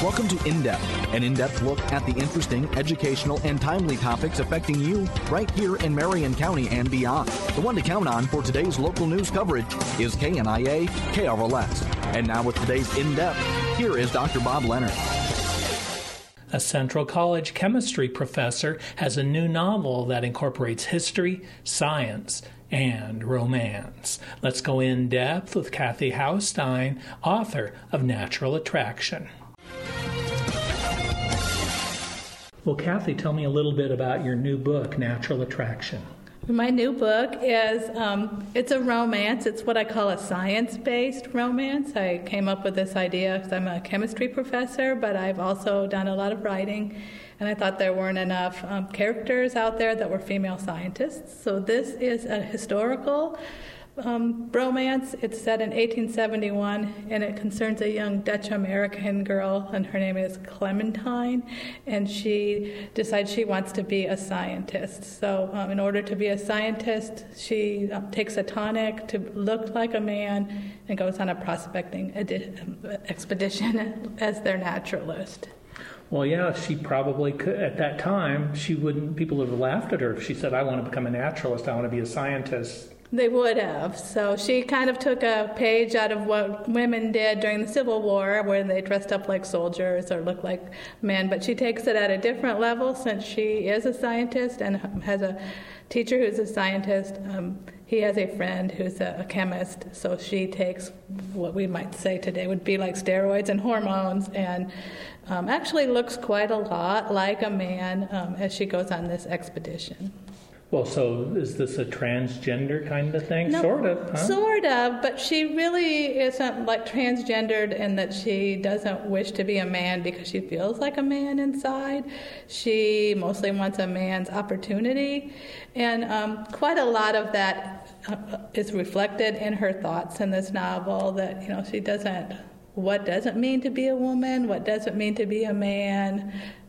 Welcome to In Depth, an in-depth look at the interesting, educational, and timely topics affecting you right here in Marion County and beyond. The one to count on for today's local news coverage is KNIA KRLS. And now with today's In Depth, here is Dr. Bob Leonard. A Central College chemistry professor has a new novel that incorporates history, science, and romance. Let's go in depth with Kathy Haustein, author of Natural Attraction. Well, Kathy, tell me a little bit about your new book, Natural Attraction. My new book is, it's a romance. It's what I call a science-based romance. I came up with this idea because I'm a chemistry professor, but I've also done a lot of writing, and I thought there weren't enough characters out there that were female scientists. So this is a historical romance. It's set in 1871, and it concerns a young Dutch-American girl, and her name is Clementine, and she decides she wants to be a scientist. So in order to be a scientist, she takes a tonic to look like a man and goes on a prospecting expedition as their naturalist. Well, yeah, she probably could. At that time, people would have laughed at her if she said, I want to become a naturalist, I want to be a scientist. They would have. So she kind of took a page out of what women did during the Civil War, where they dressed up like soldiers or looked like men. But she takes it at a different level since she is a scientist and has a teacher who's a scientist. He has a friend who's a chemist. So she takes what we might say today would be like steroids and hormones and actually looks quite a lot like a man as she goes on this expedition. Well, so is this a transgender kind of thing? No, sort of, huh? Sort of, but she really isn't like transgendered in that she doesn't wish to be a man because she feels like a man inside. She mostly wants a man's opportunity, and quite a lot of that is reflected in her thoughts in this novel, that, you know, she doesn't, what does it mean to be a woman? What does it mean to be a man?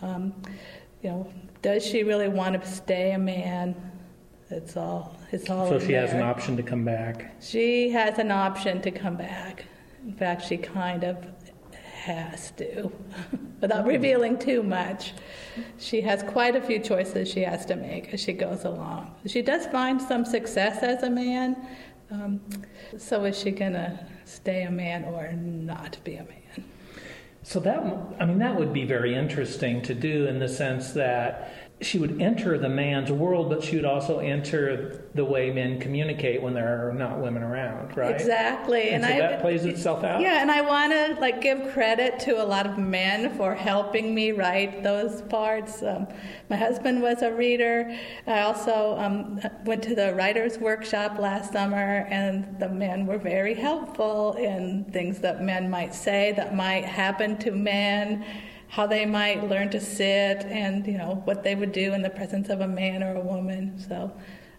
Does she really want to stay a man? It's all. So she has an option to come back. She has an option to come back. In fact, she kind of has to, without revealing too much. She has quite a few choices she has to make as she goes along. She does find some success as a man. So is she going to stay a man or not be a man? So that would be very interesting to do, in the sense that she would enter the man's world, but she would also enter the way men communicate when there are not women around, right? Exactly. And so that plays itself out? Yeah, and I want to give credit to a lot of men for helping me write those parts. My husband was a reader. I also went to the writer's workshop last summer, and the men were very helpful in things that men might say that might happen to men, how they might learn to sit, and what they would do in the presence of a man or a woman. So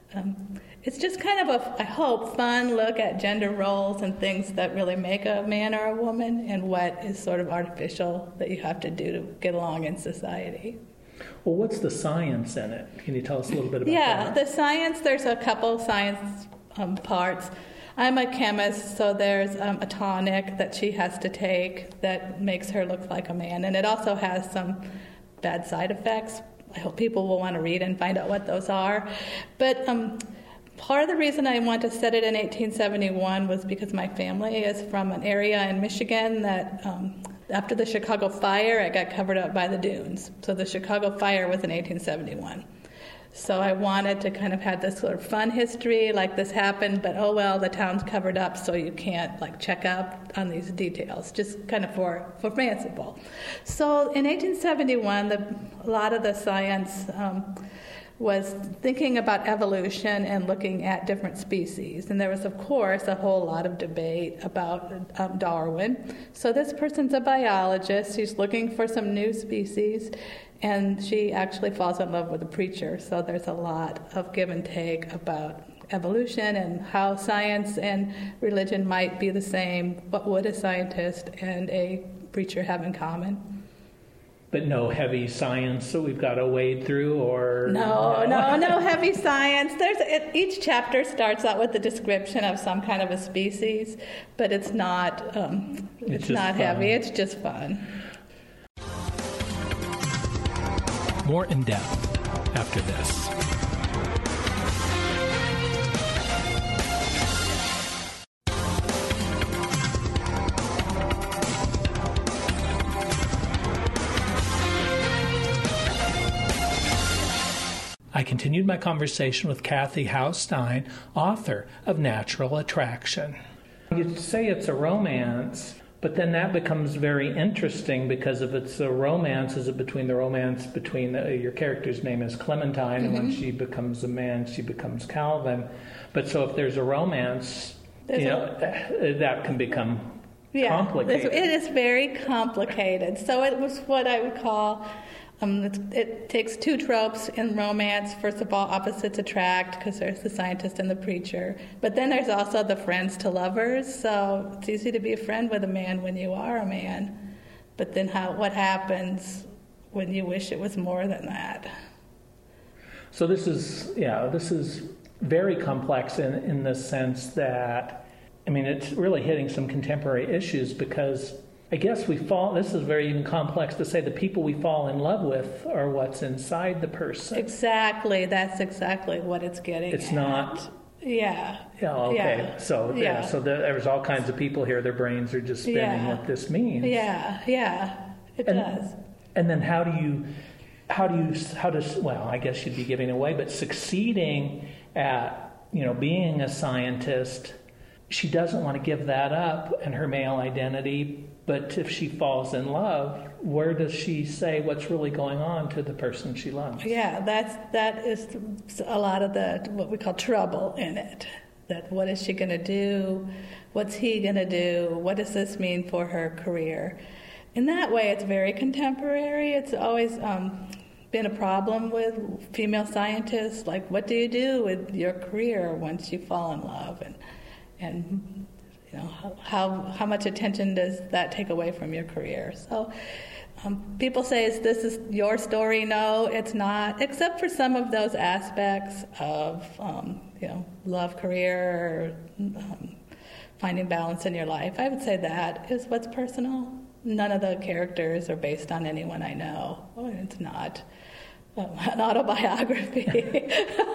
it's just kind of I hope, fun look at gender roles and things that really make a man or a woman, and what is sort of artificial that you have to do to get along in society. Well, what's the science in it? Can you tell us a little bit about that? Yeah, the science, there's a couple science parts. I'm a chemist, so there's a tonic that she has to take that makes her look like a man. And it also has some bad side effects. I hope people will want to read and find out what those are. But part of the reason I want to set it in 1871 was because my family is from an area in Michigan that after the Chicago fire, it got covered up by the dunes. So the Chicago fire was in 1871. So I wanted to kind of have this sort of fun history, like this happened, but oh well, the town's covered up, so you can't check up on these details, just kind of for fanciful. So in 1871, a lot of the science was thinking about evolution and looking at different species. And there was, of course, a whole lot of debate about Darwin. So this person's a biologist. She's looking for some new species. And she actually falls in love with a preacher, so there's a lot of give and take about evolution and how science and religion might be the same. What would a scientist and a preacher have in common? But no heavy science that we've got to wade through, or no heavy science. Each chapter starts out with a description of some kind of a species, but it's not. It's not heavy. It's just fun. More in depth after this. I continued my conversation with Kathy House-Stein, author of Natural Attraction. You say it's a romance, but then that becomes very interesting because if it's a romance, is it between your character's name is Clementine, and when she becomes a man, she becomes Calvin. But so if there's a romance, that can become complicated. It is very complicated. So it was what I would call... it takes two tropes in romance. First of all, opposites attract, because there's the scientist and the preacher. But then there's also the friends to lovers. So it's easy to be a friend with a man when you are a man. But then what happens when you wish it was more than that? So this is very complex in the sense that, it's really hitting some contemporary issues because I guess this is very even complex to say the people we fall in love with are what's inside the person. Exactly. That's exactly what it's getting It's at. Not... Yeah. Yeah, okay. Yeah. So there's all kinds of people here, their brains are just spinning what this means. Yeah, it does. And then how does I guess you'd be giving away, but succeeding at, being a scientist, she doesn't want to give that up and her male identity. But if she falls in love, where does she say what's really going on to the person she loves? Yeah, that is a lot of what we call trouble in it. That what is she going to do? What's he going to do? What does this mean for her career? In that way, it's very contemporary. It's always been a problem with female scientists. Like, what do you do with your career once you fall in love? And how much attention does that take away from your career? So people say, this is your story? No, it's not, except for some of those aspects of, love, career, finding balance in your life. I would say that is what's personal. None of the characters are based on anyone I know. It's not an autobiography.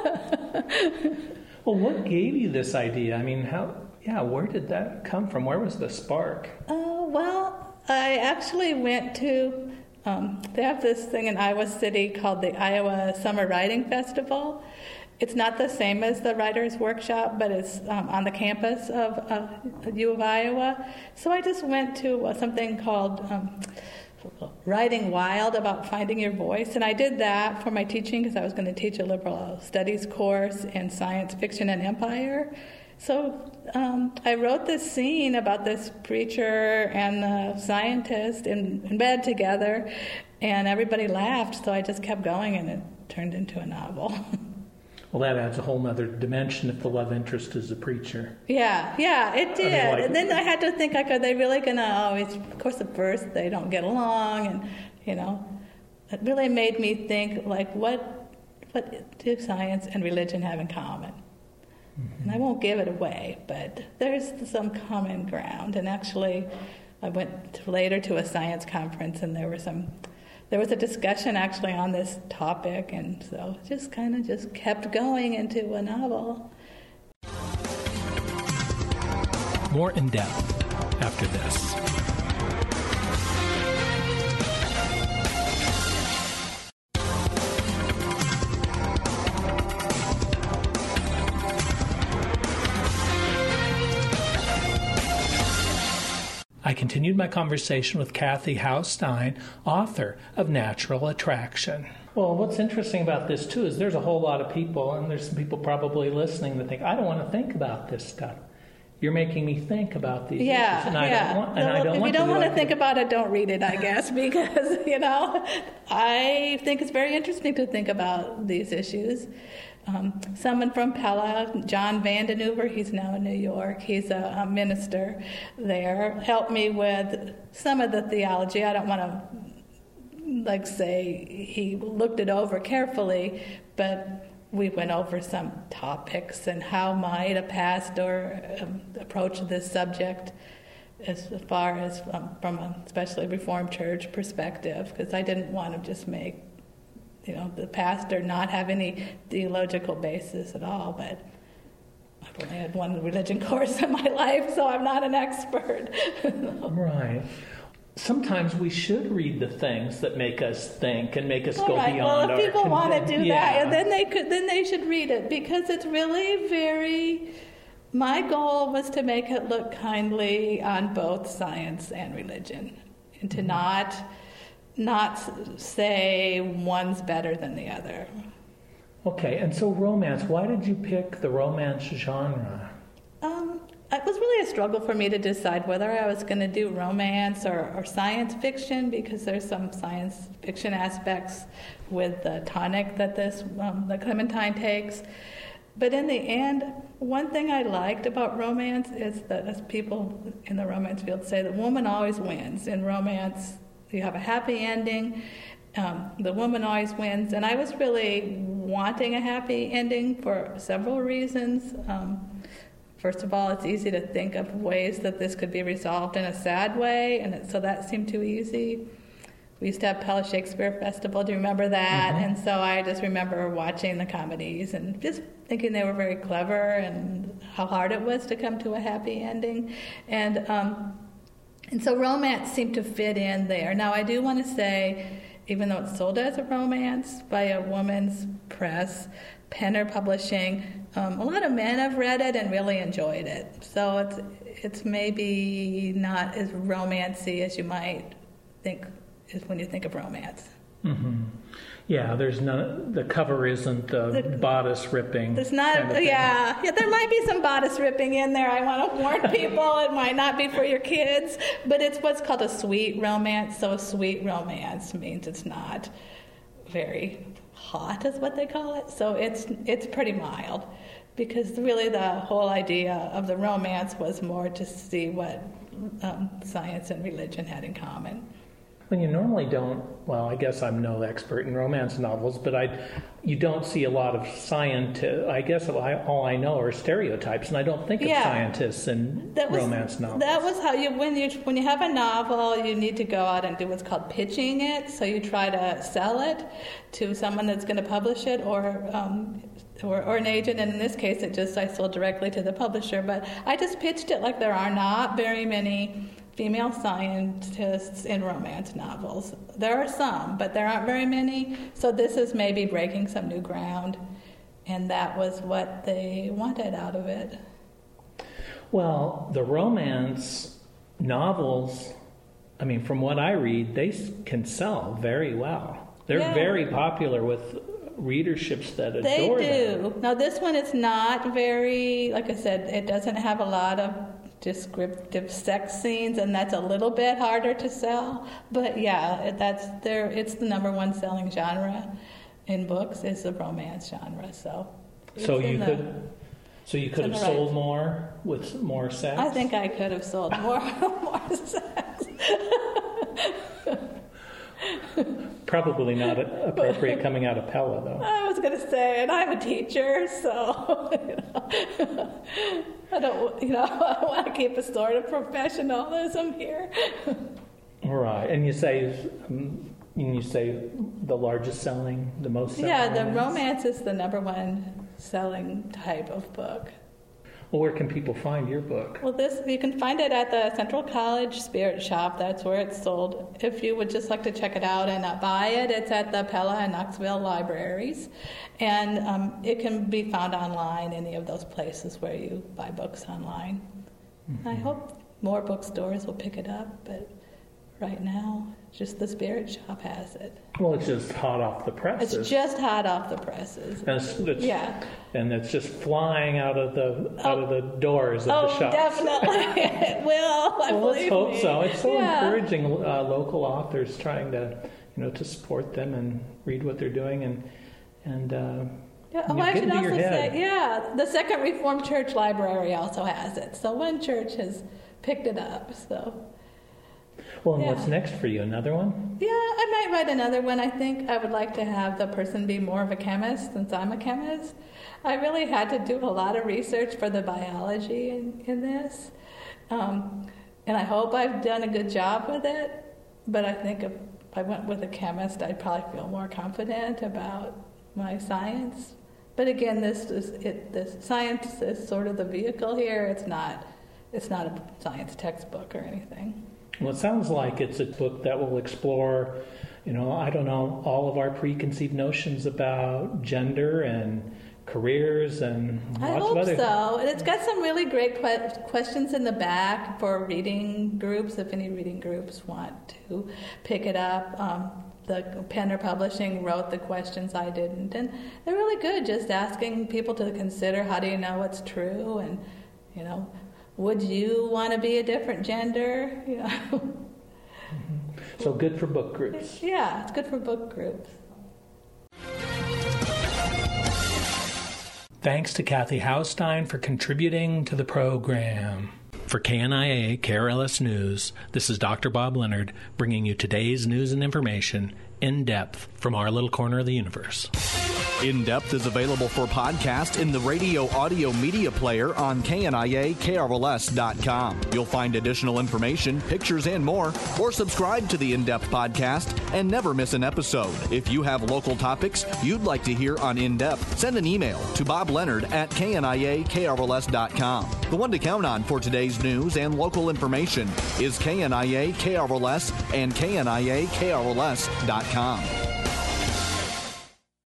Well, what gave you this idea? Where did that come from? Where was the spark? I actually went to, they have this thing in Iowa City called the Iowa Summer Writing Festival. It's not the same as the Writers' Workshop, but it's on the campus of U of Iowa. So I just went to something called Writing Wild, about finding your voice. And I did that for my teaching because I was going to teach a liberal studies course in science fiction and empire. So I wrote this scene about this preacher and the scientist in bed together, and everybody laughed, so I just kept going, and it turned into a novel. Well, that adds a whole other dimension if the love interest is a preacher. Yeah, it did. And then I had to think, are they really going to always, of course at first they don't get along, and, it really made me think, what do science and religion have in common? And I won't give it away, but there's some common ground. And actually, I went later to a science conference, and there was a discussion actually on this topic, and so it just kept going into a novel. More in depth after this. I continued my conversation with Kathy House-Stein, author of Natural Attraction. Well, what's interesting about this, too, is there's a whole lot of people, and there's some people probably listening that think, I don't want to think about this stuff. You're making me think about these issues, and I don't want if you don't want to think about it, don't read it, I guess, because, I think it's very interesting to think about these issues. Someone from Pella, John Vandenhoover, he's now in New York, he's a minister there, helped me with some of the theology. I don't want to, say he looked it over carefully, but we went over some topics and how might a pastor approach this subject as far as from a especially Reformed Church perspective, because I didn't want to just make the pastor not have any theological basis at all, but I've only had one religion course in my life, so I'm not an expert. Right. Sometimes we should read the things that make us think and make us go beyond well, if people want to do yeah. that, then they should read it, because it's really very. My goal was to make it look kindly on both science and religion, and to not say one's better than the other. Okay, and so romance. Why did you pick the romance genre? It was really a struggle for me to decide whether I was going to do romance or science fiction, because there's some science fiction aspects with the tonic that the Clementine takes. But in the end, one thing I liked about romance is that, as people in the romance field say, the woman always wins. In romance, you have a happy ending. The woman always wins. And I was really wanting a happy ending for several reasons. First of all, it's easy to think of ways that this could be resolved in a sad way, and so that seemed too easy. We used to have Pella Shakespeare Festival. Do you remember that? Mm-hmm. And so I just remember watching the comedies and just thinking they were very clever and how hard it was to come to a happy ending. And so romance seemed to fit in there. Now, I do want to say, even though it's sold as a romance by a woman's press, Penner Publishing, a lot of men have read it and really enjoyed it. So it's maybe not as romancy as you might think is when you think of romance. Mm-hmm. Yeah, there's none. The cover isn't the bodice ripping. There's not. Kind of yeah. There might be some bodice ripping in there. I want to warn people. It might not be for your kids, but it's what's called a sweet romance. So a sweet romance means it's not very hot, is what they call it. So it's pretty mild, because really the whole idea of the romance was more to see what science and religion had in common. Well, you normally don't. Well, I guess I'm no expert in romance novels, but you don't see a lot of scientists. I guess all I know are stereotypes, and I don't think of scientists in romance novels. That was how when you have a novel, you need to go out and do what's called pitching it. So you try to sell it to someone that's going to publish it, or an agent. And in this case, I sold directly to the publisher. But I just pitched it like there are not very many female scientists in romance novels. There are some, but there aren't very many. So this is maybe breaking some new ground, and that was what they wanted out of it. Well, the romance novels, I mean, from what I read, they can sell very well. They're very popular with readerships that adore them. They do. Now, this one is not very, like I said, it doesn't have a lot of descriptive sex scenes, and that's a little bit harder to sell. But yeah, it's the number one selling genre in books is the romance genre. So you could have sold more with more sex? I think I could have sold more sex. Probably not appropriate coming out of Pella, though. I was going to say, and I'm a teacher, so I want to keep a sort of professionalism here. Right, and you say the largest selling, the most selling. Yeah, the romance is the number one selling type of book. Well, where can people find your book? Well, you can find it at the Central College Spirit Shop. That's where it's sold. If you would just like to check it out and not buy it, it's at the Pella and Knoxville libraries. And it can be found online, any of those places where you buy books online. Mm-hmm. I hope more bookstores will pick it up, but right now, just the Spirit Shop has it. Well, it's just hot off the presses. It's just hot off the presses. And it's just flying out of the doors of the shops. Oh, definitely. It will. Let's hope so. It's so encouraging local authors trying to, to support them and read what they're doing and I should also say, the Second Reformed Church Library also has it. So one church has picked it up. So. Well, and what's next for you? Another one? Yeah, I might write another one. I think I would like to have the person be more of a chemist, since I'm a chemist. I really had to do a lot of research for the biology in this. And I hope I've done a good job with it. But I think I went with a chemist, I'd probably feel more confident about my science. But again, this science is sort of the vehicle here. It's not a science textbook or anything. Well, it sounds like it's a book that will explore, all of our preconceived notions about gender and careers and lots of other. I hope so. And it's got some really great questions in the back for reading groups, if any reading groups want to pick it up. The Penner Publishing wrote the questions, I didn't. And they're really good, just asking people to consider, how do you know what's true? And, would you want to be a different gender? So good for book groups. Yeah, it's good for book groups. Thanks to Kathy Haustein for contributing to the program. For KNIA KRLS News, this is Dr. Bob Leonard bringing you today's news and information in depth from our little corner of the universe. In Depth is available for podcast in the radio audio media player on KNIA-KRLS.com. You'll find additional information, pictures, and more, or subscribe to the In Depth podcast and never miss an episode. If you have local topics you'd like to hear on In Depth, send an email to bobleonard@KNIA-KRLS.com. The one to count on for today's news and local information is KNIA-KRLS and KNIA-KRLS.com.